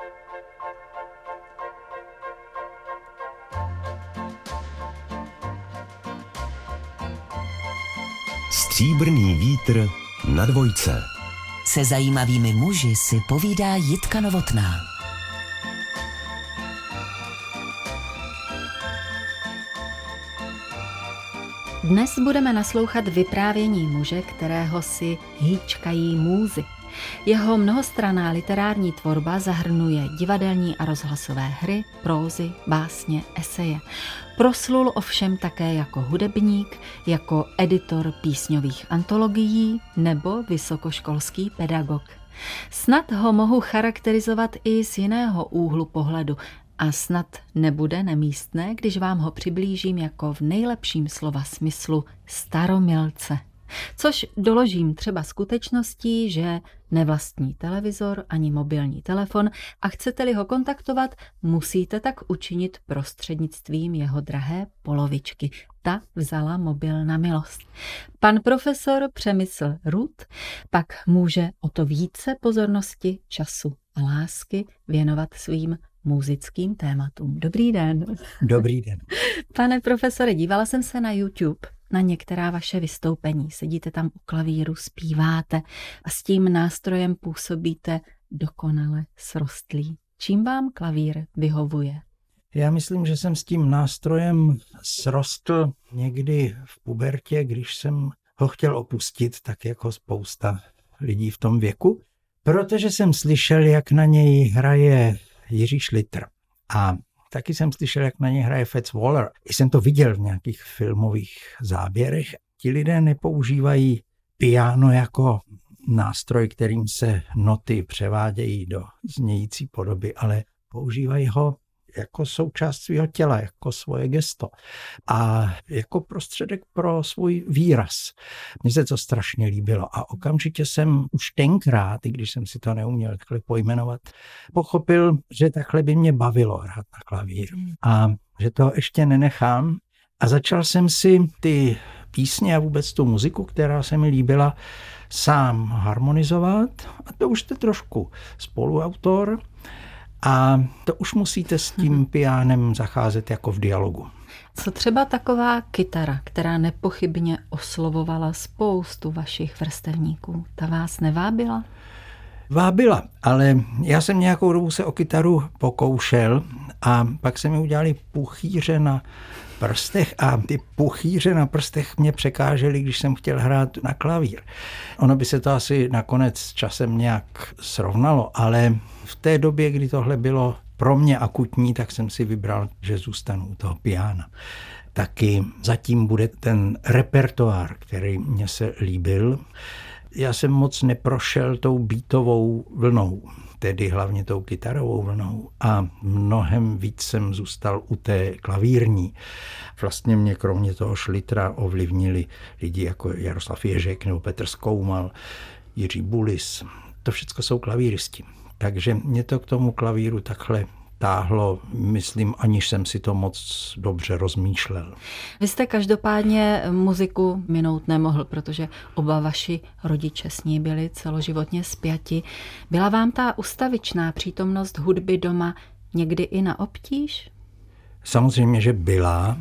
Stříbrný vítr na dvojce. Se zajímavými muži si povídá Jitka Novotná. Dnes budeme naslouchat vyprávění muže, kterého si hýčkají můzy. Jeho mnohostranná literární tvorba zahrnuje divadelní a rozhlasové hry, prózy, básně, eseje. Proslul ovšem také jako hudebník, jako editor písňových antologií nebo vysokoškolský pedagog. Snad ho mohu charakterizovat i z jiného úhlu pohledu a snad nebude nemístné, když vám ho přiblížím jako v nejlepším slova smyslu staromilce. Což doložím třeba skutečností, že nevlastní televizor ani mobilní telefon a chcete-li ho kontaktovat, musíte tak učinit prostřednictvím jeho drahé polovičky. Ta vzala mobil na milost. Pan profesor Přemysl Rud pak může o to více pozornosti, času a lásky věnovat svým muzickým tématům. Dobrý den. Dobrý den. Pane profesore, dívala jsem se na YouTube na některá vaše vystoupení. Sedíte tam u klavíru, zpíváte a s tím nástrojem působíte dokonale srostlý. Čím vám klavír vyhovuje? Já myslím, že jsem s tím nástrojem srostl někdy v pubertě, když jsem ho chtěl opustit, tak jako spousta lidí v tom věku, protože jsem slyšel, jak na něj hraje Jiří Šlitr a taky jsem slyšel, jak na něj hraje Fats Waller. I jsem to viděl v nějakých filmových záběrech. Ti lidé nepoužívají piano jako nástroj, kterým se noty převádějí do znějící podoby, ale používají ho jako součást svého těla, jako svoje gesto a jako prostředek pro svůj výraz. Mně se to strašně líbilo a okamžitě jsem už tenkrát, i když jsem si to neuměl takhle pojmenovat, pochopil, že takhle by mě bavilo hrát na klavír a že to ještě nenechám. A začal jsem si ty písně a vůbec tu muziku, která se mi líbila, sám harmonizovat a to už jste trošku spoluautor. A to už musíte s tím pianem zacházet jako v dialogu. Co třeba taková kytara, která nepochybně oslovovala spoustu vašich vrstevníků, ta vás nevábila? Vábila, ale já jsem nějakou dobu se o kytaru pokoušel a pak se mi udělali puchýře na prstech a ty puchýře na prstech mě překážely, když jsem chtěl hrát na klavír. Ono by se to asi nakonec s časem nějak srovnalo, ale v té době, kdy tohle bylo pro mě akutní, tak jsem si vybral, že zůstanu u toho piana. Taky zatím bude ten repertoár, který mně se líbil. Já jsem moc neprošel tou beatovou vlnou, tedy hlavně tou kytarovou vlnou a mnohem víc jsem zůstal u té klavírní. Vlastně mě kromě toho Šlitra ovlivnili lidi jako Jaroslav Ježek nebo Petr Zkoumal, Jiří Bulis. To všechno jsou klavíristi. Takže mě to k tomu klavíru takhle táhlo, myslím, aniž jsem si to moc dobře rozmýšlel. Vy jste každopádně muziku minout nemohl, protože oba vaši rodiče s ní byli celoživotně spjati. Byla vám ta ustavičná přítomnost hudby doma někdy i na obtíž? Samozřejmě, že byla,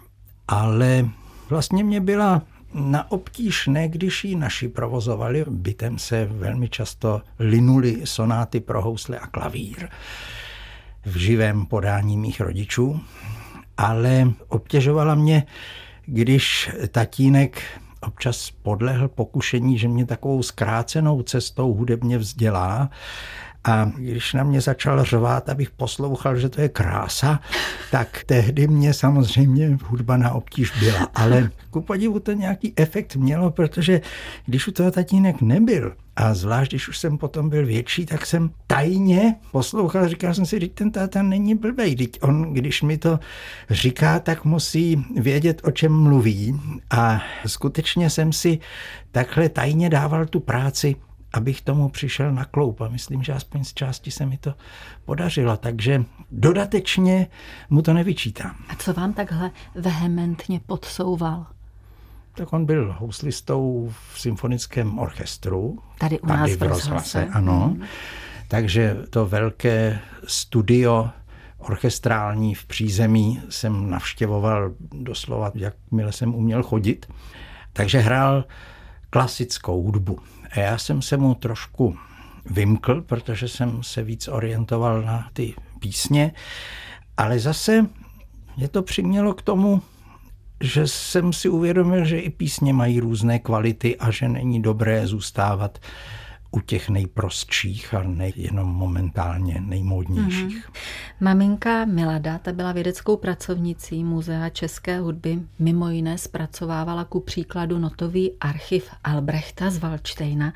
ale vlastně mě byla na obtíž ne, když ji naši provozovali. Bytem se velmi často linuly sonáty pro housle a klavír v živém podání mých rodičů, ale obtěžovala mě, když tatínek občas podlehl pokušení, že mě takovou zkrácenou cestou hudebně vzdělá a když na mě začal řvát, abych poslouchal, že to je krása, tak tehdy mě samozřejmě hudba na obtíž byla, ale ku podivu to nějaký efekt mělo, protože když u toho tatínek nebyl, a zvlášť, když už jsem potom byl větší, tak jsem tajně poslouchal, říkal jsem si, že ten táta není blbej, teď on, když mi to říká, tak musí vědět, o čem mluví a skutečně jsem si takhle tajně dával tu práci, abych tomu přišel na kloup a myslím, že aspoň z části se mi to podařilo, takže dodatečně mu to nevyčítám. A co vám takhle vehementně podsouval? Tak on byl houslistou v symfonickém orchestru. Tady u nás v rozhlase. Ano. Takže to velké studio orchestrální v přízemí jsem navštěvoval doslova, jakmile jsem uměl chodit. Takže hrál klasickou hudbu. A já jsem se mu trošku vymkl, protože jsem se víc orientoval na ty písně, ale zase mě to přimělo k tomu, že jsem si uvědomil, že i písně mají různé kvality a že není dobré zůstávat u těch nejprostších a nejenom momentálně nejmódnějších. Maminka Milada, ta byla vědeckou pracovnicí Muzea české hudby, mimo jiné zpracovávala ku příkladu notový archiv Albrechta z Valdštejna.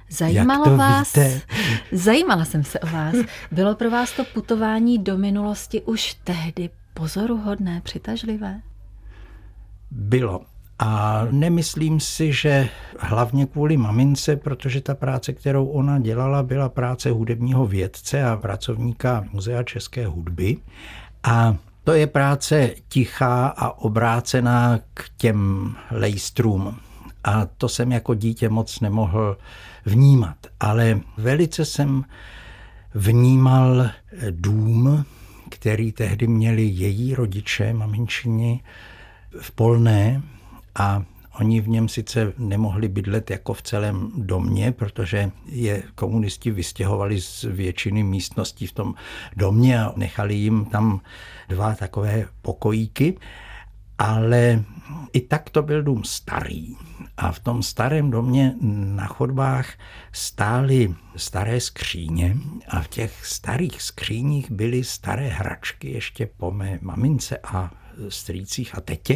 Zajímala jsem se o vás. Bylo pro vás to putování do minulosti už tehdy pozoruhodné, přitažlivé? Bylo. A nemyslím si, že hlavně kvůli mamince, protože ta práce, kterou ona dělala, byla práce hudebního vědce a pracovníka Muzea české hudby. A to je práce tichá a obrácená k těm lejstrům. A to jsem jako dítě moc nemohl vnímat. Ale velice jsem vnímal dům, který tehdy měli její rodiče, maminčini, v Polné, a oni v něm sice nemohli bydlet jako v celém domě, protože je komunisti vystěhovali z většiny místností v tom domě a nechali jim tam 2 takové pokojíky, ale i tak to byl dům starý. A v tom starém domě na chodbách stály staré skříně a v těch starých skříních byly staré hračky ještě po mé mamince a strýcích a tetě.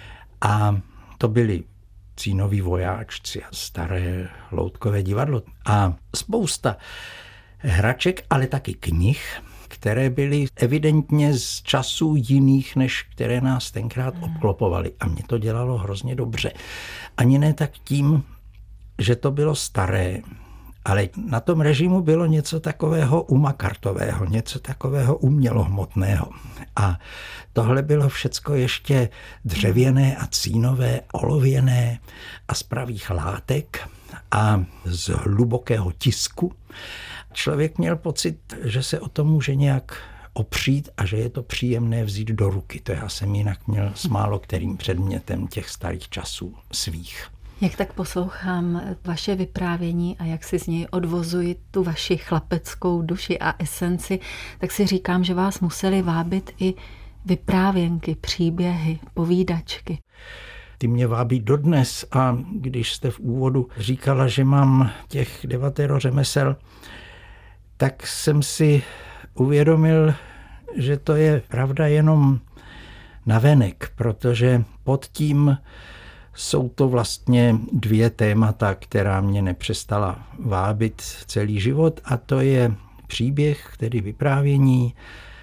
A to byli Cínoví vojáčci a staré loutkové divadlo a spousta hraček, ale taky knih, které byly evidentně z časů jiných, než které nás tenkrát obklopovaly. A mě to dělalo hrozně dobře. Ani ne tak tím, že to bylo staré, ale na tom režimu bylo něco takového umakartového, něco takového umělohmotného. A tohle bylo všecko ještě dřevěné a cínové, olověné a z pravých látek a z hlubokého tisku. Člověk měl pocit, že se o to může nějak opřít a že je to příjemné vzít do ruky. To já jsem jinak měl s málo kterým předmětem těch starých časů svých. Jak tak poslouchám vaše vyprávění a jak si z něj odvozuji tu vaši chlapeckou duši a esenci, tak si říkám, že vás museli vábit i vyprávěnky, příběhy, povídačky. Ty mě vábí dodnes a když jste v úvodu říkala, že mám těch 9 řemesel, tak jsem si uvědomil, že to je pravda jenom navenek, protože pod tím jsou to vlastně 2 témata, která mě nepřestala vábit celý život, a to je příběh, tedy vyprávění,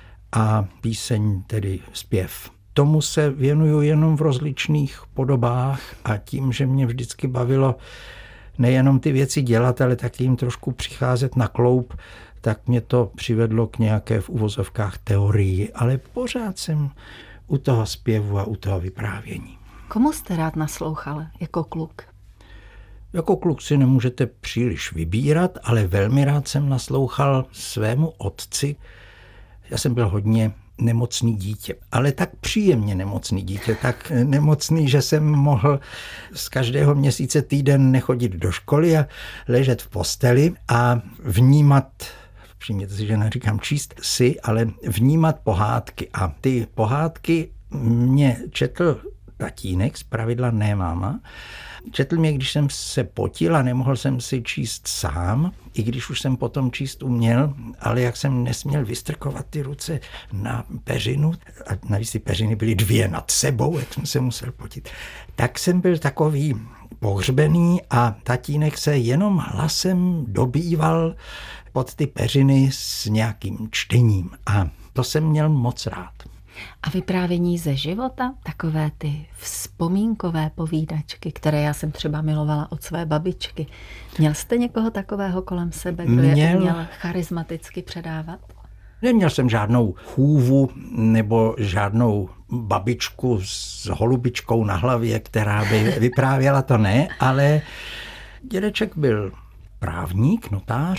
a píseň, tedy zpěv. Tomu se věnuju jenom v rozličných podobách a tím, že mě vždycky bavilo nejenom ty věci dělat, ale taky jim trošku přicházet na kloub, tak mě to přivedlo k nějaké v uvozovkách teorii, ale pořád jsem u toho zpěvu a u toho vyprávění. Komu jste rád naslouchal jako kluk? Jako kluk si nemůžete příliš vybírat, ale velmi rád jsem naslouchal svému otci. Já jsem byl hodně nemocný dítě, ale tak příjemně nemocný dítě, tak nemocný, že jsem mohl z každého měsíce týden nechodit do školy a ležet v posteli a vnímat, všimněte si, že neříkám číst si, ale vnímat pohádky. A ty pohádky mě četl tatínek, zpravidla ne máma. Četl mě, když jsem se potil a nemohl jsem si číst sám, i když už jsem potom číst uměl, ale jak jsem nesměl vystrkovat ty ruce na peřinu, a navíc ty peřiny byly 2 nad sebou, jak jsem se musel potit, tak jsem byl takový pohřbený a tatínek se jenom hlasem dobýval pod ty peřiny s nějakým čtením a to jsem měl moc rád. A vyprávění ze života, takové ty vzpomínkové povídačky, které já jsem třeba milovala od své babičky. Měl jste někoho takového kolem sebe, kdo je uměl charismaticky předávat? Neměl jsem žádnou chůvu nebo žádnou babičku s holubičkou na hlavě, která by vyprávěla, to ne, ale dědeček byl právník, notář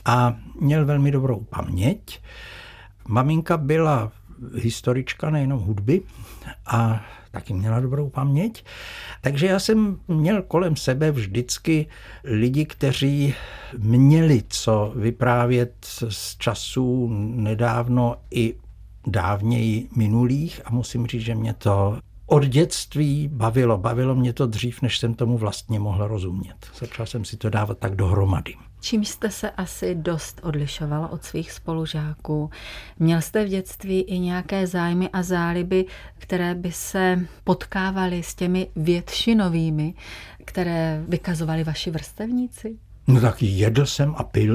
a měl velmi dobrou paměť. Maminka byla historička nejenom hudby a taky měla dobrou paměť. Takže já jsem měl kolem sebe vždycky lidi, kteří měli co vyprávět z časů nedávno i dávněji minulých a musím říct, že mě to od dětství bavilo. Bavilo mě to dřív, než jsem tomu vlastně mohl rozumět. Začal jsem si to dávat tak dohromady. Čím jste se asi dost odlišoval od svých spolužáků? Měl jste v dětství i nějaké zájmy a záliby, které by se potkávaly s těmi většinovými, které vykazovali vaši vrstevníci? No tak jedl jsem a pil.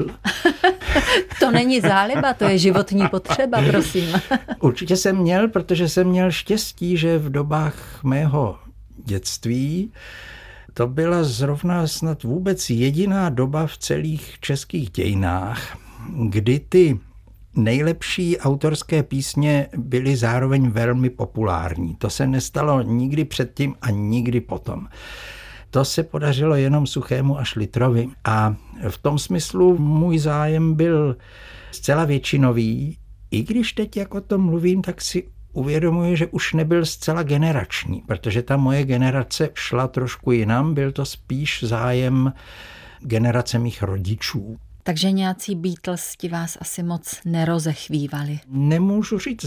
To není záliba, to je životní potřeba, prosím. Určitě jsem měl, protože jsem měl štěstí, že v dobách mého dětství to byla zrovna snad vůbec jediná doba v celých českých dějinách, kdy ty nejlepší autorské písně byly zároveň velmi populární. To se nestalo nikdy předtím a nikdy potom. To se podařilo jenom Suchému a Šlitrovi a v tom smyslu můj zájem byl zcela většinový. I když teď jak o tom mluvím, tak si uvědomuji, že už nebyl zcela generační, protože ta moje generace šla trošku jinam, byl to spíš zájem generace mých rodičů. Takže nějací Beatlesi vás asi moc nerozechvívali. Nemůžu říct.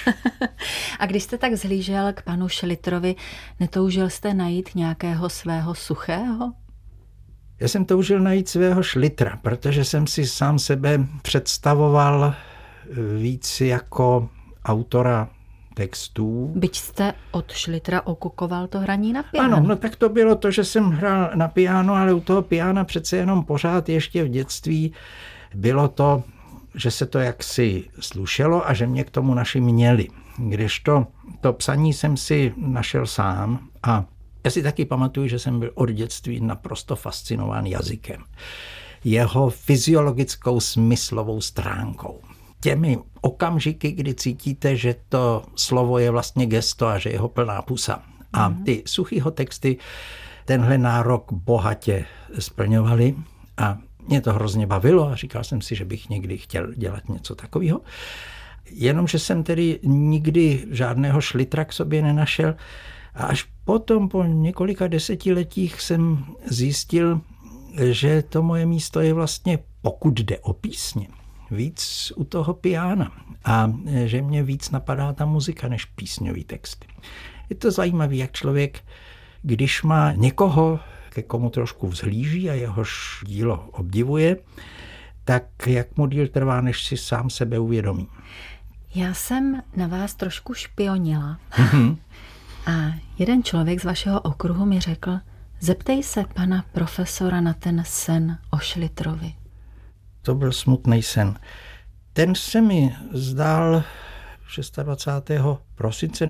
A když jste tak zhlížel k panu Šlitrovi, netoužil jste najít nějakého svého Suchého? Já jsem toužil najít svého Šlitra, protože jsem si sám sebe představoval víc jako autora textů. Byť jste od Šlitra okukoval to hraní na piano. Ano, no tak to bylo to, že jsem hrál na piano, ale u toho piana přece jenom pořád ještě v dětství bylo to, že se to jaksi slušelo a že mě k tomu naši měli. Kdežto to psaní jsem si našel sám a já si taky pamatuju, že jsem byl od dětství naprosto fascinován jazykem. Jeho fyziologickou smyslovou stránkou. Těmi okamžiky, kdy cítíte, že to slovo je vlastně gesto a že je ho plná pusa. A ty Suchýho texty tenhle nárok bohatě splňovaly a mě to hrozně bavilo a říkal jsem si, že bych někdy chtěl dělat něco takového. Jenomže jsem tedy nikdy žádného Šlitra k sobě nenašel a až potom po několika desetiletích jsem zjistil, že to moje místo je vlastně, pokud jde o písně, víc u toho piana a že mě víc napadá ta muzika než písňový texty. Je to zajímavé, jak člověk, když má někoho, ke komu trošku vzhlíží a jehož dílo obdivuje, tak jak mu díl trvá, než si sám sebe uvědomí. Já jsem na vás trošku špionila a jeden člověk z vašeho okruhu mi řekl, zeptej se pana profesora na ten sen o Šlitrovi. To byl smutný sen. Ten se mi zdál 26. prosince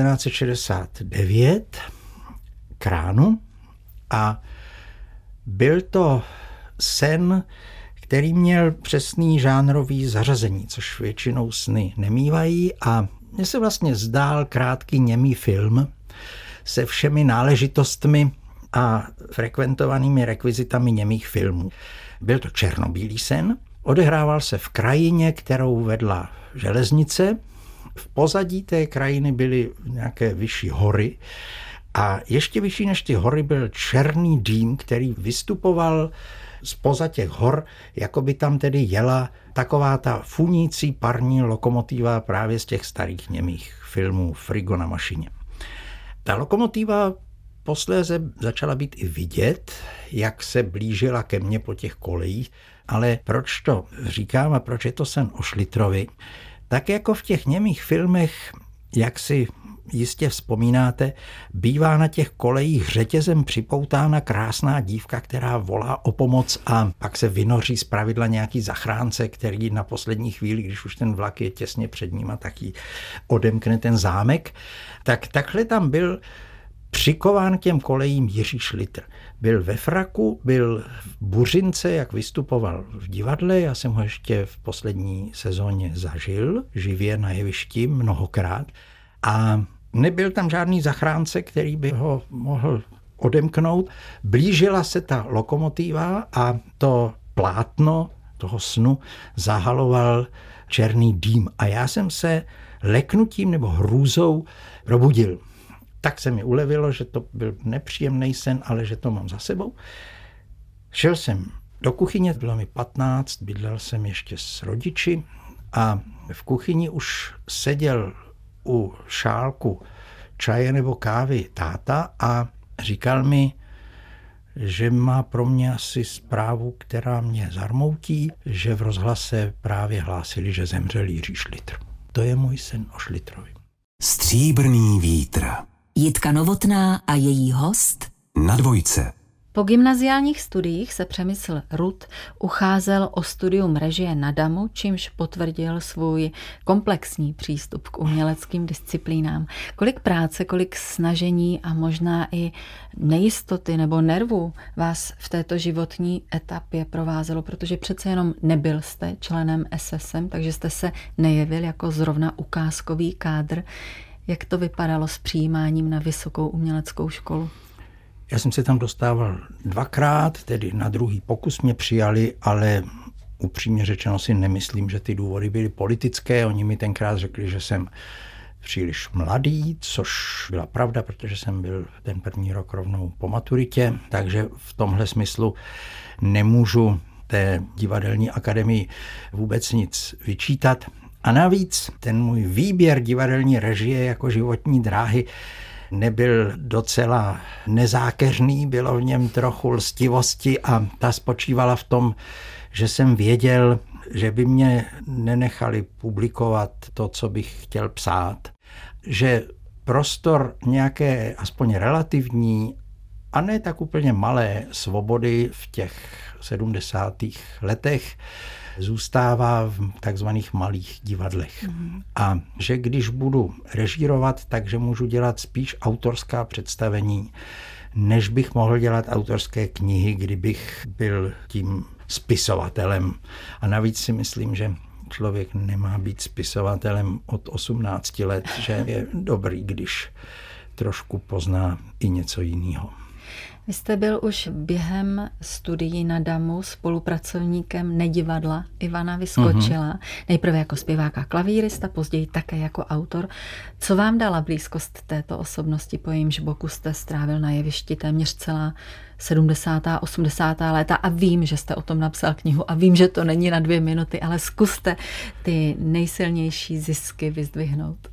1969 k ránu a byl to sen, který měl přesný žánrový zařazení, což většinou sny nemívají a mně se vlastně zdál krátký němý film se všemi náležitostmi a frekventovanými rekvizitami němých filmů. Byl to černobílý sen, odehrával se v krajině, kterou vedla železnice. V pozadí té krajiny byly nějaké vyšší hory a ještě vyšší než ty hory byl černý dým, který vystupoval zpoza těch hor, jako by tam tedy jela taková ta funící parní lokomotiva právě z těch starých němých filmů Frigo na mašině. Ta lokomotiva posléze začala být i vidět, jak se blížila ke mně po těch kolejích, ale proč to říkám a proč je to sen o Šlitrovi? Tak jako v těch němých filmech, jak si jistě vzpomínáte, bývá na těch kolejích řetězem připoutána krásná dívka, která volá o pomoc a pak se vynoří zpravidla nějaký zachránce, který na poslední chvíli, když už ten vlak je těsně před ním, tak jí odemkne ten zámek. Tak takhle tam byl přikován k těm kolejím Jiří Šlitr. Byl ve fraku, byl v buřince, jak vystupoval v divadle, já jsem ho ještě v poslední sezóně zažil, živě na jevišti mnohokrát. A nebyl tam žádný zachránce, který by ho mohl odemknout. Blížila se ta lokomotiva a to plátno toho snu zahaloval černý dým a já jsem se leknutím nebo hrůzou probudil. Tak se mi ulevilo, že to byl nepříjemný sen, ale že to mám za sebou. Šel jsem do kuchyně, bylo mi 15, bydlel jsem ještě s rodiči a v kuchyni už seděl u šálku čaje nebo kávy táta a říkal mi, že má pro mě asi zprávu, která mě zarmoutí, že v rozhlase právě hlásili, že zemřel Jiří Šlitr. To je můj sen o Šlitrovi. Stříbrný vítr. Jitka Novotná a její host Na dvojce. Po gymnaziálních studiích se Přemysl Rud ucházel o studium režie na DAMu, čímž potvrdil svůj komplexní přístup k uměleckým disciplínám. Kolik práce, kolik snažení a možná i nejistoty nebo nervů vás v této životní etapě provázelo, protože přece jenom nebyl jste členem SSM, takže jste se nejevil jako zrovna ukázkový kádr. Jak to vypadalo s přijímáním na Vysokou uměleckou školu? Já jsem se tam dostával 2krát, tedy na druhý pokus mě přijali, ale upřímně řečeno si nemyslím, že ty důvody byly politické. Oni mi tenkrát řekli, že jsem příliš mladý, což byla pravda, protože jsem byl ten první rok rovnou po maturitě, takže v tomhle smyslu nemůžu té divadelní akademii vůbec nic vyčítat. A navíc ten můj výběr divadelní režie jako životní dráhy nebyl docela nezákeřný, bylo v něm trochu lstivosti a ta spočívala v tom, že jsem věděl, že by mě nenechali publikovat to, co bych chtěl psát, že prostor nějaké aspoň relativní a ne tak úplně malé svobody v těch 70. letech zůstává v takzvaných malých divadlech. A že když budu režírovat, takže můžu dělat spíš autorská představení, než bych mohl dělat autorské knihy, kdybych byl tím spisovatelem. A navíc si myslím, že člověk nemá být spisovatelem od 18 let, že je dobrý, když trošku pozná i něco jiného. Vy jste byl už během studií na DAMu spolupracovníkem Nedivadla Ivana Vyskočila. Nejprve jako zpěvák a klavírista, později také jako autor. Co vám dala blízkost této osobnosti, po jejímž boku jste strávil na jevišti téměř celá 70. a 80. léta a vím, že jste o tom napsal knihu a vím, že to není na 2 minuty, ale zkuste ty nejsilnější zisky vyzdvihnout.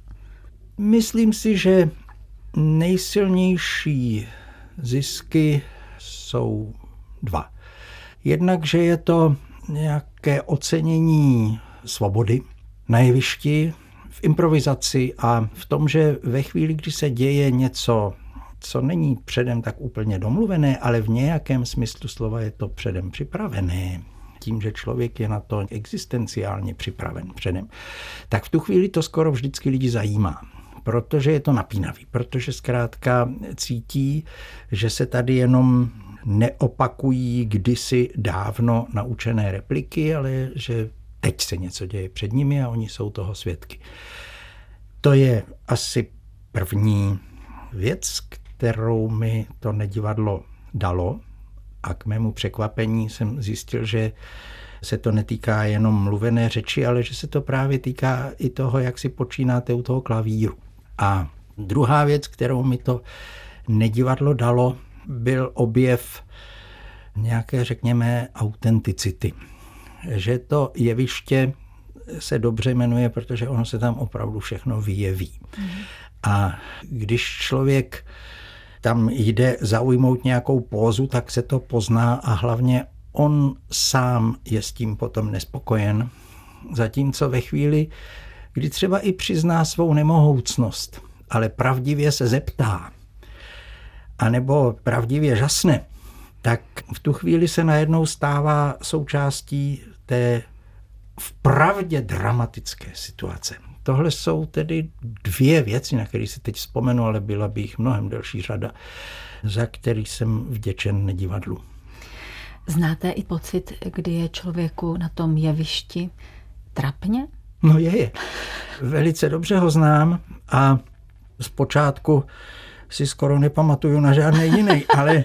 Myslím si, že nejsilnější zisky jsou 2. Jednak, že je to nějaké ocenění svobody na jevišti, v improvizaci a v tom, že ve chvíli, kdy se děje něco, co není předem tak úplně domluvené, ale v nějakém smyslu slova je to předem připravené, tím, že člověk je na to existenciálně připraven předem, tak v tu chvíli to skoro vždycky lidi zajímá. Protože je to napínavý, protože zkrátka cítí, že se tady jenom neopakují kdysi dávno naučené repliky, ale že teď se něco děje před nimi a oni jsou toho svědky. To je asi první věc, kterou mi to Nedivadlo dalo a k mému překvapení jsem zjistil, že se to netýká jenom mluvené řeči, ale že se to právě týká i toho, jak si počínáte u toho klavíru. A druhá věc, kterou mi to Nedivadlo dalo, byl objev nějaké, řekněme, autenticity. Že to jeviště se dobře jmenuje, protože ono se tam opravdu všechno vyjeví. A když člověk tam jde zaujmout nějakou pózu, tak se to pozná a hlavně on sám je s tím potom nespokojen. Zatímco ve chvíli, kdy třeba i přizná svou nemohoucnost, ale pravdivě se zeptá, anebo pravdivě žasne, tak v tu chvíli se najednou stává součástí té vpravdě dramatické situace. Tohle jsou tedy 2 věci, na které si teď vzpomenu, ale byla by jich mnohem delší řada, za který jsem vděčen Nedivadlu. Znáte i pocit, kdy je člověku na tom jevišti trapně? No je. Velice dobře ho znám a zpočátku si skoro nepamatuju na žádný jiný, ale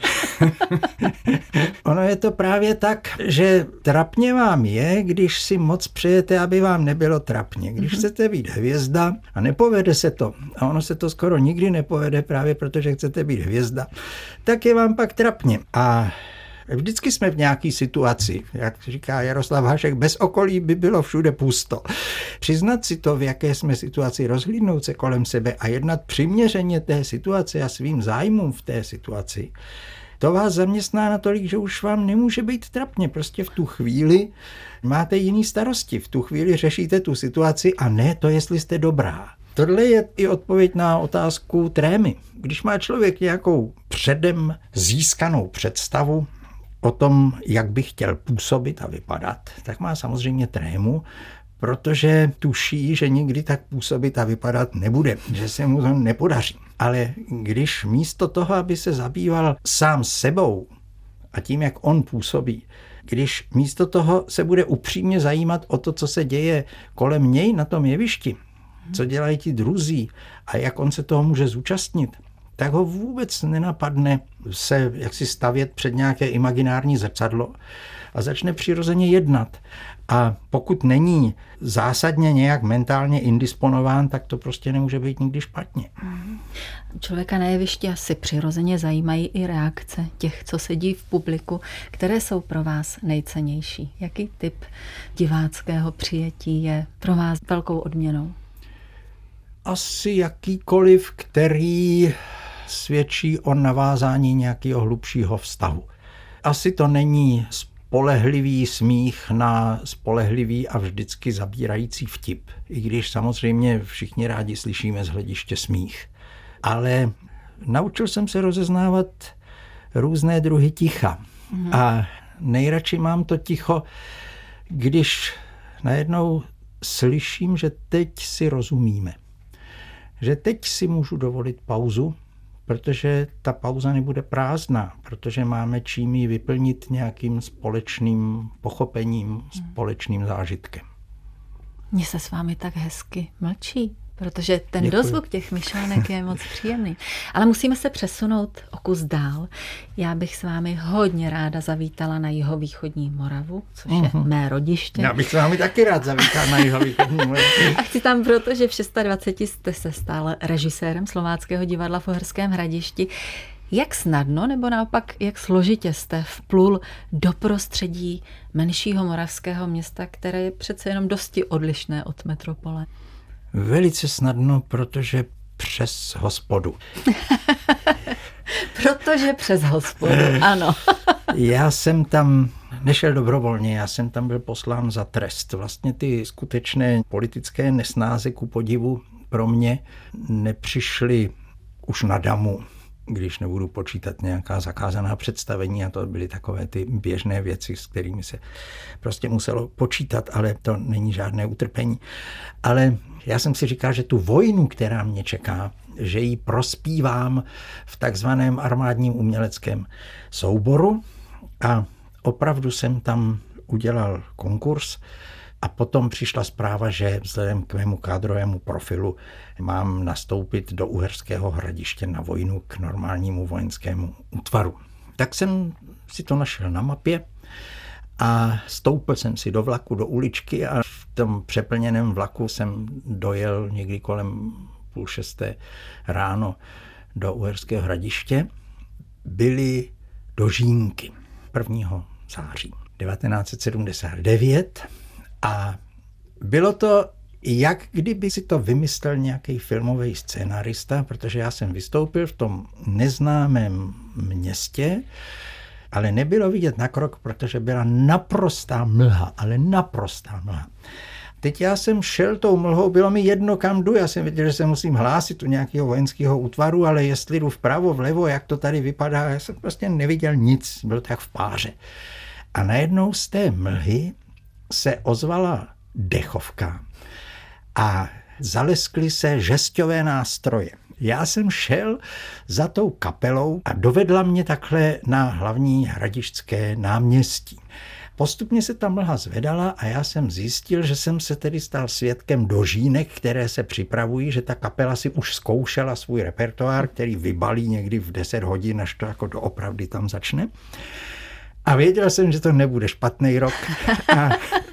ono je to právě tak, že trapně vám je, když si moc přejete, aby vám nebylo trapně. Když chcete být hvězda a nepovede se to, a ono se to skoro nikdy nepovede právě protože chcete být hvězda, tak je vám pak trapně. A vždycky jsme v nějaké situaci, jak říká Jaroslav Hašek, bez okolí by bylo všude pusto. Přiznat si to, v jaké jsme situaci, rozhlídnout se kolem sebe a jednat přiměřeně té situace a svým zájmům v té situaci, to vás zaměstná natolik, že už vám nemůže být trapně. Prostě v tu chvíli máte jiný starosti. V tu chvíli řešíte tu situaci a ne to, jestli jste dobrá. Tohle je i odpověď na otázku trémy. Když má člověk nějakou předem získanou představu o tom, jak by chtěl působit a vypadat, tak má samozřejmě trému, protože tuší, že nikdy tak působit a vypadat nebude, že se mu to nepodaří. Ale když místo toho, aby se zabýval sám sebou a tím, jak on působí, když místo toho se bude upřímně zajímat o to, co se děje kolem něj na tom jevišti, co dělají ti druzí a jak on se toho může zúčastnit, tak ho vůbec nenapadne se jaksi stavět před nějaké imaginární zrcadlo a začne přirozeně jednat. A pokud není zásadně nějak mentálně indisponován, tak to prostě nemůže být nikdy špatně. Člověka na jevišti asi přirozeně zajímají i reakce těch, co sedí v publiku, které jsou pro vás nejcennější. Jaký typ diváckého přijetí je pro vás velkou odměnou? Asi jakýkoliv, který svědčí o navázání nějakého hlubšího vztahu. Asi to není spolehlivý smích na spolehlivý a vždycky zabírající vtip, i když samozřejmě všichni rádi slyšíme z hlediště smích. Ale naučil jsem se rozeznávat různé druhy ticha. A nejradši mám to ticho, když najednou slyším, že teď si rozumíme. Že teď si můžu dovolit pauzu, protože ta pauza nebude prázdná, protože máme čím ji vyplnit nějakým společným pochopením, společným zážitkem. Mně se s vámi tak hezky mlčí, protože ten dozvuk těch myšlenek je moc příjemný. Ale musíme se přesunout o kus dál. Já bych s vámi hodně ráda zavítala na jihovýchodní Moravu, což je mé rodiště. Já bych s vámi taky rád zavítal na jihovýchodní Moravu. A chci tam, protože v 26 jste se stal režisérem Slováckého divadla v Uherském Hradišti. Jak snadno nebo naopak jak složitě jste vplul do prostředí menšího moravského města, které je přece jenom dosti odlišné od metropole? Velice snadno, protože přes hospodu. Protože přes hospodu, ano. Já jsem tam nešel dobrovolně, já jsem tam byl poslán za trest. Vlastně ty skutečné politické nesnáze ku podivu pro mě nepřišly už na damu, když nebudu počítat nějaká zakázaná představení, a to byly takové ty běžné věci, s kterými se prostě muselo počítat, ale to není žádné utrpení. Ale já jsem si říkal, že tu vojnu, která mě čeká, že ji prospívám v takzvaném armádním uměleckém souboru, a opravdu jsem tam udělal konkurs. A potom přišla zpráva, že vzhledem k mému kádrovému profilu mám nastoupit do Uherského Hradiště na vojnu k normálnímu vojenskému útvaru. Tak jsem si to našel na mapě a stoupil jsem si do vlaku, do uličky, a v tom přeplněném vlaku jsem dojel někdy kolem 5:30 ráno do Uherského Hradiště. Byly dožínky 1. září 1979. A bylo to, jak kdyby si to vymyslel nějaký filmový scénarista, protože já jsem vystoupil v tom neznámém městě, ale nebylo vidět na krok, protože byla naprostá mlha, ale naprostá mlha. Teď já jsem šel tou mlhou, bylo mi jedno, kam jdu, já jsem věděl, že se musím hlásit u nějakého vojenského útvaru, ale jestli jdu vpravo, vlevo, jak to tady vypadá, já jsem prostě neviděl nic, bylo to jak v páře. A najednou z té mlhy se ozvala dechovka a zaleskly se žesťové nástroje. Já jsem šel za tou kapelou a dovedla mě takhle na hlavní hradišťské náměstí. Postupně se ta mlha zvedala a já jsem zjistil, že jsem se tedy stal svědkem dožínek, které se připravují, že ta kapela si už zkoušela svůj repertoár, který vybalí někdy v 10 hodin, až to jako doopravdy tam začne. A věděl jsem, že to nebude špatný rok. A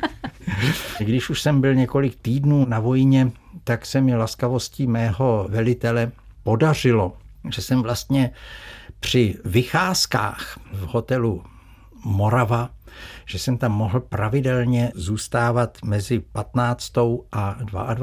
když už jsem byl několik týdnů na vojně, tak se mi laskavostí mého velitele podařilo, že jsem vlastně při vycházkách v hotelu Morava, že jsem tam mohl pravidelně zůstávat mezi 15. a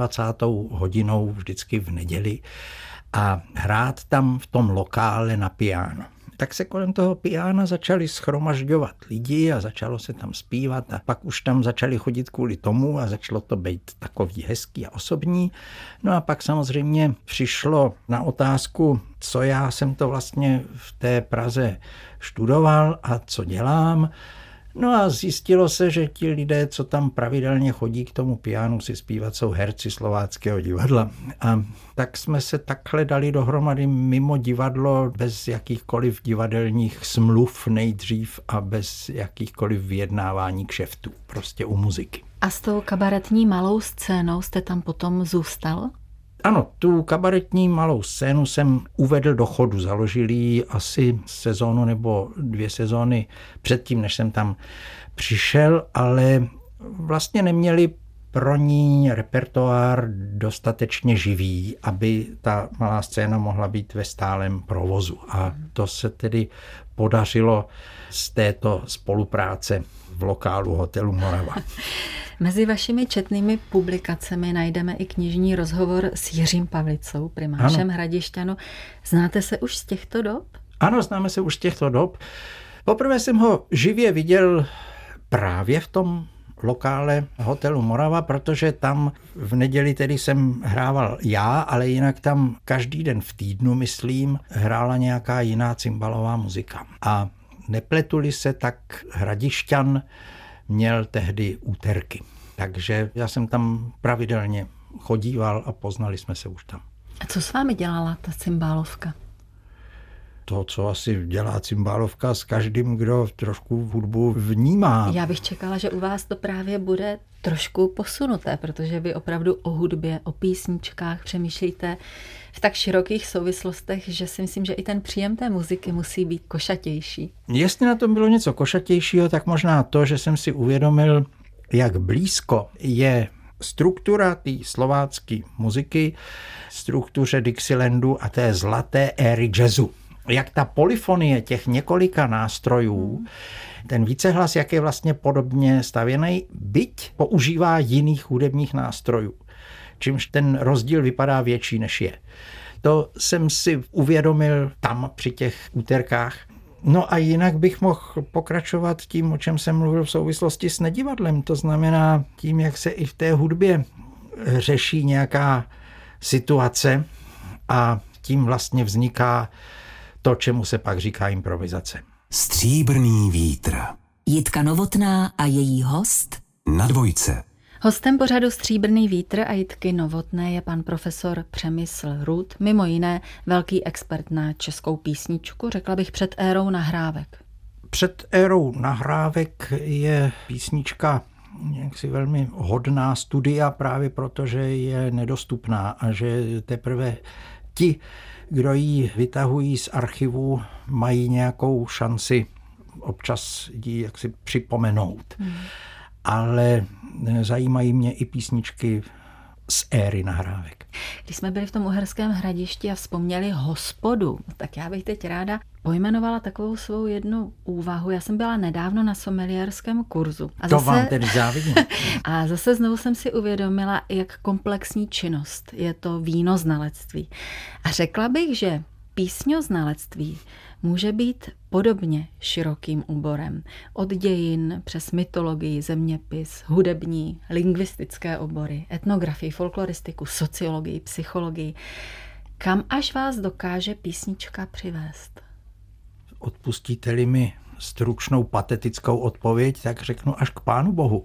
22. hodinou vždycky v neděli a hrát tam v tom lokále na piano. Tak se kolem toho piana začali shromažďovat lidi a začalo se tam zpívat a pak už tam začali chodit kvůli tomu a začalo to být takový hezký a osobní. No a pak samozřejmě přišlo na otázku, co já jsem to vlastně v té Praze studoval a co dělám. No a zjistilo se, že ti lidé, co tam pravidelně chodí k tomu pianu si zpívat, jsou herci Slováckého divadla. A tak jsme se takhle dali dohromady mimo divadlo, bez jakýchkoliv divadelních smluv nejdřív a bez jakýchkoliv vyjednávání kšeftů, prostě u muziky. A s tou kabaretní malou scénou jste tam potom zůstal? Ano, tu kabaretní malou scénu jsem uvedl do chodu, založil ji asi sezónu nebo 2 sezóny předtím, než jsem tam přišel, ale vlastně neměli pro ní repertoár dostatečně živý, aby ta malá scéna mohla být ve stálem provozu. A to se tedy podařilo z této spolupráce v lokálu hotelu Morava. Mezi vašimi četnými publikacemi najdeme i knižní rozhovor s Jiřím Pavlicou, primářem Hradišťanu. Znáte se už z těchto dob? Ano, známe se už z těchto dob. Poprvé jsem ho živě viděl právě v tom lokále hotelu Morava, protože tam v neděli tedy jsem hrával já, ale jinak tam každý den v týdnu, myslím, hrála nějaká jiná cymbalová muzika. A nepletuli se, tak Hradišťan měl tehdy úterky. Takže já jsem tam pravidelně chodíval a poznali jsme se už tam. A co s vámi dělala ta cymbálovka? To, co asi dělá cymbálovka s každým, kdo trošku hudbu vnímá. Já bych čekala, že u vás to právě bude trošku posunuté, protože vy opravdu o hudbě, o písničkách přemýšlíte v tak širokých souvislostech, že si myslím, že i ten příjem té muziky musí být košatější. Jestli na tom bylo něco košatějšího, tak možná to, že jsem si uvědomil, jak blízko je struktura té slovácké muziky, struktuře Dixielandu a té zlaté éry jazzu. Jak ta polyfonie těch několika nástrojů, ten vícehlas, jak je vlastně podobně stavěný, byť používá jiných hudebních nástrojů, čímž ten rozdíl vypadá větší, než je. To jsem si uvědomil tam při těch úterkách. No a jinak bych mohl pokračovat tím, o čem jsem mluvil v souvislosti s nedivadlem. To znamená tím, jak se i v té hudbě řeší nějaká situace a tím vlastně vzniká to, čemu se pak říká improvizace. Stříbrný vítr. Jitka Novotná a její host Na dvojce. Hostem pořadu Stříbrný vítr a Jitky Novotné je pan profesor Přemysl Rud, mimo jiné velký expert na českou písničku, řekla bych před érou nahrávek. Před érou nahrávek je písnička jaksi velmi hodná studia právě proto, že je nedostupná a že teprve ti, kdo ji vytahují z archivu, mají nějakou šanci občas ji jaksi připomenout. Ale zajímají mě i písničky z éry nahrávek. Když jsme byli v tom Uherském Hradišti a vzpomněli hospodu, tak já bych teď ráda pojmenovala takovou svou jednu úvahu. Já jsem byla nedávno na someliérském kurzu. A to vám tedy závidím. A zase znovu jsem si uvědomila, jak komplexní činnost je to vínoznalectví. A řekla bych, že písňoznalectví může být podobně širokým oborem. Od dějin přes mytologii, zeměpis, hudební, lingvistické obory, etnografii, folkloristiku, sociologii, psychologii. Kam až vás dokáže písnička přivést? Odpustíte-li mi stručnou patetickou odpověď, tak řeknu až k Pánu Bohu.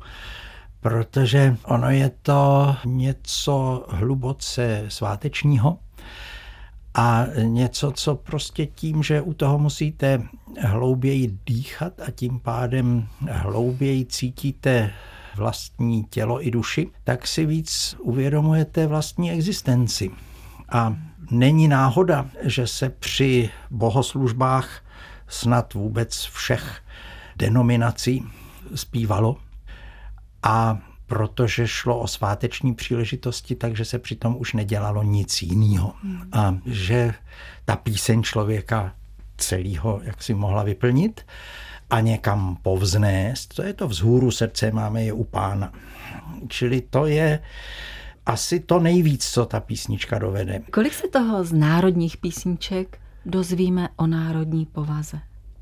Protože ono je to něco hluboce svátečního a něco, co prostě tím, že u toho musíte hlouběji dýchat a tím pádem hlouběji cítíte vlastní tělo i duši, tak si víc uvědomujete vlastní existenci. A není náhoda, že se při bohoslužbách snad vůbec všech denominací zpívalo, a protože šlo o sváteční příležitosti, takže se přitom už nedělalo nic jiného. A že ta píseň člověka celého jak si mohla vyplnit a někam povznést, to je to vzhůru srdce máme je u Pána. Čili to je asi to nejvíc, co ta písnička dovede. Kolik se toho z národních písniček dozvíme o národní povaze?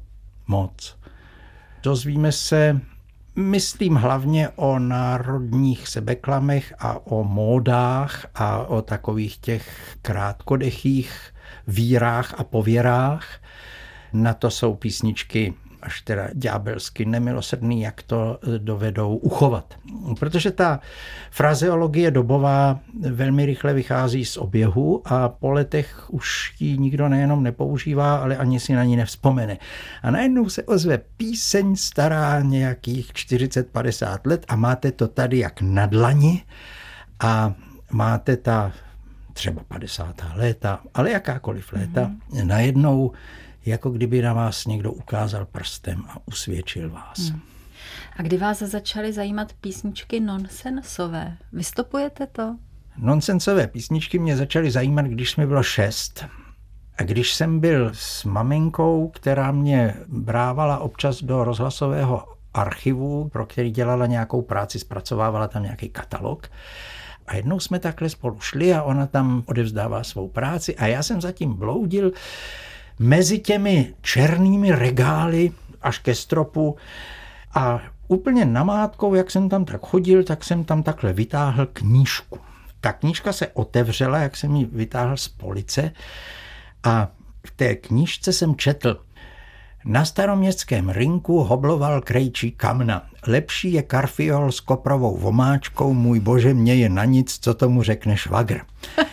Moc. Dozvíme se, myslím, hlavně o národních sebeklamech a o módách a o takových těch krátkodechých vírách a pověrách. Na to jsou písničky až teda ďábelsky nemilosrdný, jak to dovedou uchovat. Protože ta frazeologie dobová velmi rychle vychází z oběhu a po letech už ji nikdo nejenom nepoužívá, ale ani si na ní nevzpomene. A najednou se ozve píseň stará nějakých 40-50 let a máte to tady jak na dlani a máte ta třeba 50. léta, ale jakákoliv léta, najednou jako kdyby na vás někdo ukázal prstem a usvědčil vás. A kdy vás začaly zajímat písničky nonsensové? Vystupujete to? Nonsensové písničky mě začaly zajímat, když mi bylo 6. A když jsem byl s maminkou, která mě brávala občas do rozhlasového archivu, pro který dělala nějakou práci, zpracovávala tam nějaký katalog. A jednou jsme takhle spolu šli a ona tam odevzdává svou práci a já jsem zatím bloudil mezi těmi černými regály až ke stropu a úplně namátkou, jak jsem tam tak chodil, tak jsem tam takhle vytáhl knížku. Ta knížka se otevřela, jak jsem ji vytáhl z police a v té knížce jsem četl: Na staroměstském rynku hobloval krejčí kamna. Lepší je karfiol s koprovou vomáčkou, můj bože, mě je na nic, co tomu řekne švagr.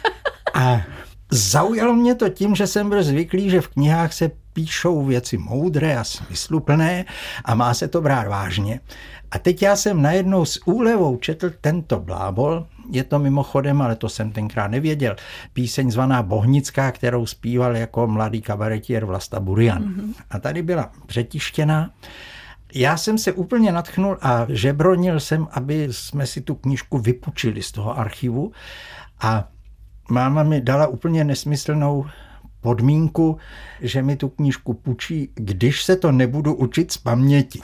A zaujalo mě to tím, že jsem byl zvyklý, že v knihách se píšou věci moudré a smysluplné a má se to brát vážně. A teď já jsem najednou s úlevou četl tento blábol, je to mimochodem, ale to jsem tenkrát nevěděl, píseň zvaná Bohnická, kterou zpíval jako mladý kabaretier Vlasta Burian. A tady byla přetištěná. Já jsem se úplně nadchnul a žebronil jsem, aby jsme si tu knížku vypučili z toho archivu a máma mi dala úplně nesmyslnou podmínku, že mi tu knížku půjčí, když se to nebudu učit z paměti.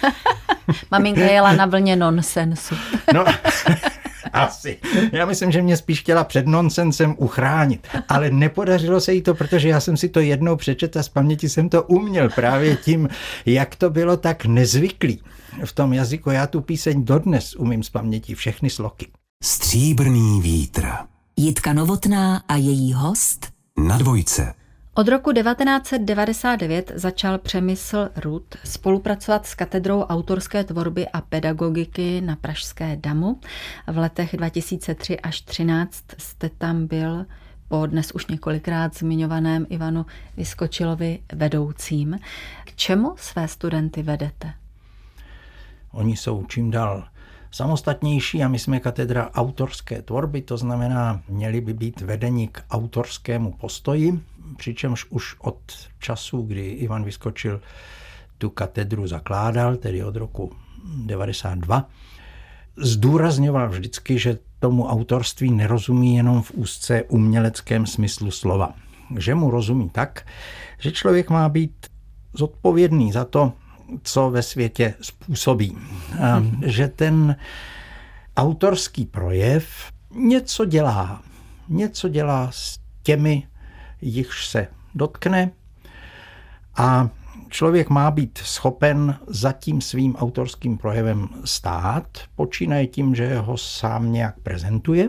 Maminka jela na vlně nonsensu. No, asi. Já myslím, že mě spíš chtěla před nonsensem uchránit. Ale nepodařilo se jí to, protože já jsem si to jednou přečetl a z paměti jsem to uměl právě tím, jak to bylo tak nezvyklý v tom jazyku. Já tu píseň dodnes umím z paměti všechny sloky. Stříbrný vítr. Jitka Novotná a její host Na Dvojce. Od roku 1999 začal Přemysl Rud spolupracovat s katedrou autorské tvorby a pedagogiky na pražské Damu. V letech 2003 až 2013 jste tam byl po dnes už několikrát zmiňovaném Ivanu Vyskočilovi vedoucím. K čemu své studenty vedete? Oni jsou čím dál samostatnější a my jsme katedra autorské tvorby, to znamená, měli by být vedeni k autorskému postoji, přičemž už od času, kdy Ivan Vyskočil tu katedru zakládal, tedy od roku 1992, zdůrazňoval vždycky, že tomu autorství nerozumí jenom v úzce uměleckém smyslu slova. Že mu rozumí tak, že člověk má být zodpovědný za to, co ve světě způsobí. A že ten autorský projev něco dělá s těmi, jichž se dotkne a člověk má být schopen za tím svým autorským projevem stát, počínaje tím, že ho sám nějak prezentuje,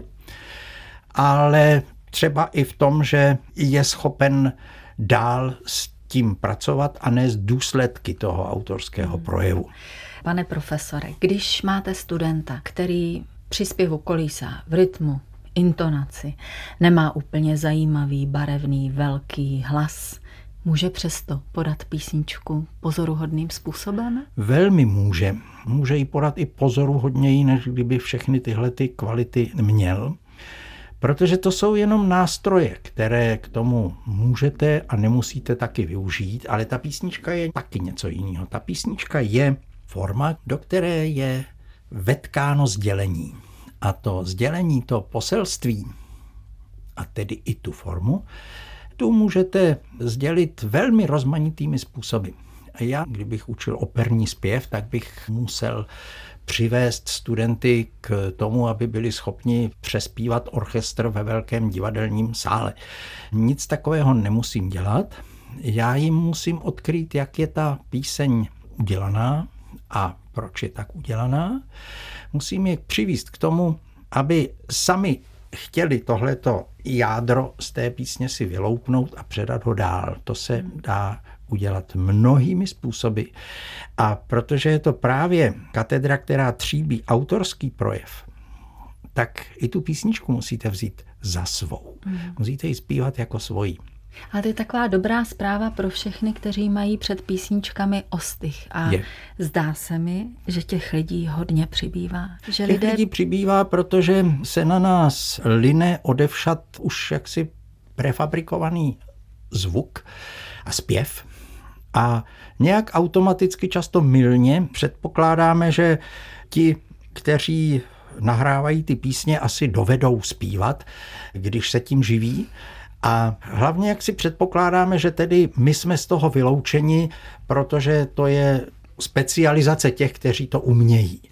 ale třeba i v tom, že je schopen dál s tím pracovat a nést důsledky toho autorského projevu. Pane profesore, když máte studenta, který při zpěvu kolísá v rytmu intonaci, nemá úplně zajímavý, barevný, velký hlas. Může přesto podat písničku pozoruhodným způsobem? Velmi může. Může ji podat i pozoruhodněji, než kdyby všechny tyhle ty kvality měl. Protože to jsou jenom nástroje, které k tomu můžete a nemusíte taky využít, ale ta písnička je taky něco jiného. Ta písnička je forma, do které je vetkáno sdělení. A to sdělení, to poselství, a tedy i tu formu, tu můžete sdělit velmi rozmanitými způsoby. A já, kdybych učil operní zpěv, tak bych musel přivést studenty k tomu, aby byli schopni přespívat orchestr ve velkém divadelním sále. Nic takového nemusím dělat. Já jim musím odkrýt, jak je ta píseň udělaná a proč je tak udělaná. Musím je přivést k tomu, aby sami chtěli tohleto jádro z té písně si vyloupnout a předat ho dál. To se dá udělat mnohými způsoby. A protože je to právě katedra, která tříbí autorský projev, tak i tu písničku musíte vzít za svou. Musíte ji zpívat jako svoji. Ale to je taková dobrá zpráva pro všechny, kteří mají před písničkami ostych. A zdá se mi, že těch lidí hodně přibývá. Že těch lidí přibývá, protože se na nás line odevšad už jaksi prefabrikovaný zvuk a zpěv. A nějak automaticky, často mylně, předpokládáme, že ti, kteří nahrávají ty písně, asi dovedou zpívat, když se tím živí. A hlavně, jak si předpokládáme, že tedy my jsme z toho vyloučeni, protože to je specializace těch, kteří to umějí.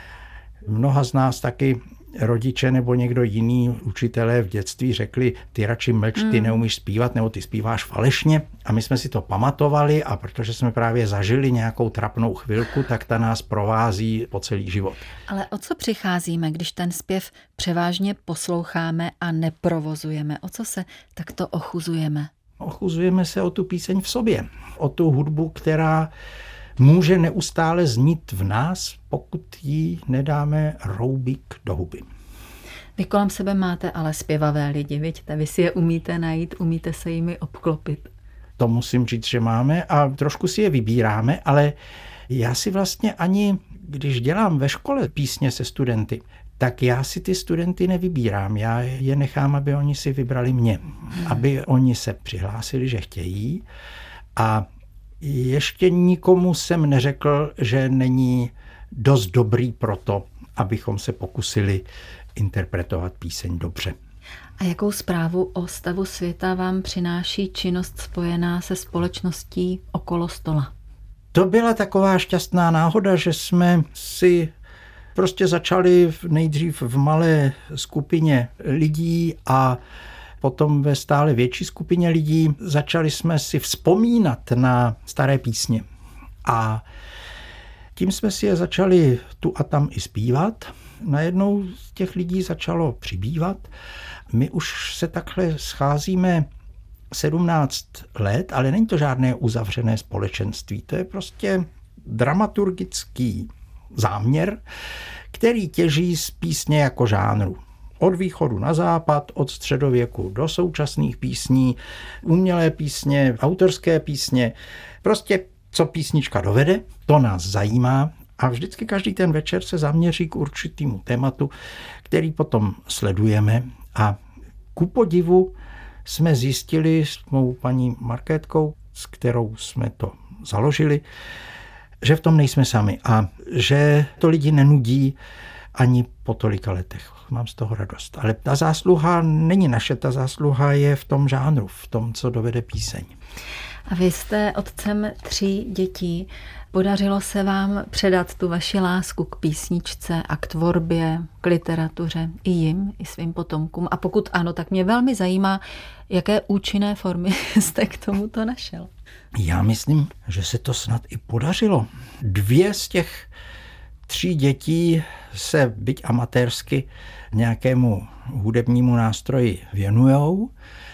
Mnoha z nás taky rodiče nebo někdo jiný, učitelé v dětství řekli, ty radši mlč, ty neumíš zpívat, nebo ty zpíváš falešně. A my jsme si to pamatovali a protože jsme právě zažili nějakou trapnou chvilku, tak ta nás provází po celý život. Ale o co přicházíme, když ten zpěv převážně posloucháme a neprovozujeme? O co se takto ochuzujeme? Ochuzujeme se o tu píseň v sobě, o tu hudbu, která může neustále znít v nás, pokud jí nedáme roubík do huby. Vy kolem sebe máte ale zpěvavé lidi, vidíte, vy si je umíte najít, umíte se jimi obklopit. To musím říct, že máme a trošku si je vybíráme, ale já si vlastně ani, když dělám ve škole písně se studenty, tak já si ty studenty nevybírám. Já je nechám, aby oni si vybrali mě. Aby oni se přihlásili, že chtějí. A ještě nikomu jsem neřekl, že není dost dobrý pro to, abychom se pokusili interpretovat píseň dobře. A jakou zprávu o stavu světa vám přináší činnost spojená se společností okolo stola? To byla taková šťastná náhoda, že jsme si prostě začali nejdřív v malé skupině lidí a potom ve stále větší skupině lidí začali jsme si vzpomínat na staré písně. A tím jsme si je začali tu a tam i zpívat. Najednou z těch lidí začalo přibývat. My už se takhle scházíme 17 let, ale není to žádné uzavřené společenství. To je prostě dramaturgický záměr, který těží z písně jako žánru. Od východu na západ, od středověku do současných písní, umělé písně, autorské písně. Prostě co písnička dovede, to nás zajímá a vždycky každý ten večer se zaměří k určitému tématu, který potom sledujeme a ku podivu jsme zjistili s mou paní Markétkou, s kterou jsme to založili, že v tom nejsme sami a že to lidi nenudí ani po tolika letech. Mám z toho radost. Ale ta zásluha není naše, ta zásluha je v tom žánru, v tom, co dovede píseň. A vy jste otcem 3 dětí. Podařilo se vám předat tu vaši lásku k písničce a k tvorbě, k literatuře i jim, i svým potomkům? A pokud ano, tak mě velmi zajímá, jaké účinné formy jste k tomuto našel. Já myslím, že se to snad i podařilo. 2 z těch 3 dětí se byť amatérsky nějakému hudebnímu nástroji věnujou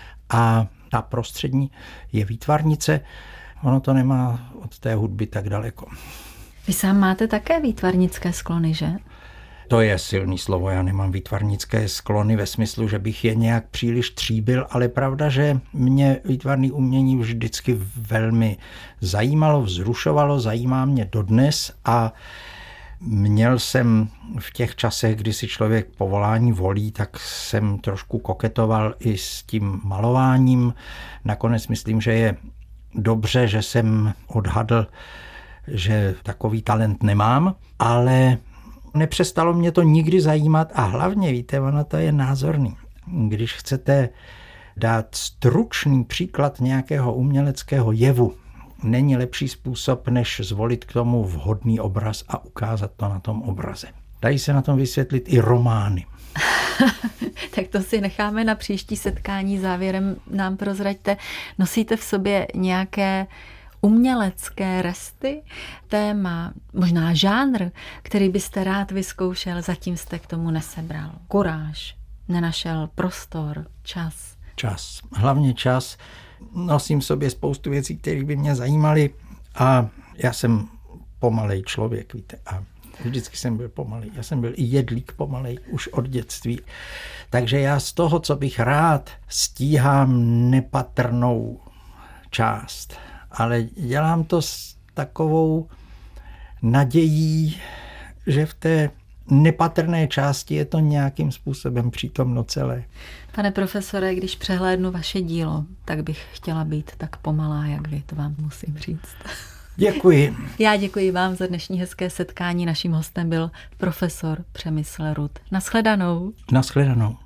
a ta prostřední je výtvarnice. Ono to nemá od té hudby tak daleko. Vy sám máte také výtvarnické sklony, že? To je silný slovo, já nemám výtvarnické sklony ve smyslu, že bych je nějak příliš tříbil, ale pravda, že mě výtvarné umění vždycky velmi zajímalo, vzrušovalo, zajímá mě dodnes a měl jsem v těch časech, kdy si člověk povolání volí, tak jsem trošku koketoval i s tím malováním. Nakonec myslím, že je dobře, že jsem odhadl, že takový talent nemám, ale nepřestalo mě to nikdy zajímat a hlavně, víte, ono to je názorný. Když chcete dát stručný příklad nějakého uměleckého jevu, není lepší způsob, než zvolit k tomu vhodný obraz a ukázat to na tom obraze. Dají se na tom vysvětlit i romány. Tak to si necháme na příští setkání. Závěrem nám prozraďte, nosíte v sobě nějaké umělecké resty, téma, možná žánr, který byste rád vyzkoušel, zatím jste k tomu nesebral. Kuráž, nenašel prostor, čas. Čas, hlavně čas. Nosím v sobě spoustu věcí, které by mě zajímaly a já jsem pomalej člověk, víte, a vždycky jsem byl pomalej. Já jsem byl i jedlík pomalej už od dětství. Takže já z toho, co bych rád, stíhám nepatrnou část. Ale dělám to s takovou nadějí, že v té nepatrné části je to nějakým způsobem přítomno celé. Pane profesore, když přehlédnu vaše dílo, tak bych chtěla být tak pomalá, jak vy, to vám musím říct. Děkuji. Já děkuji vám za dnešní hezké setkání. Naším hostem byl profesor Přemysl Rud. Naschledanou. Naschledanou.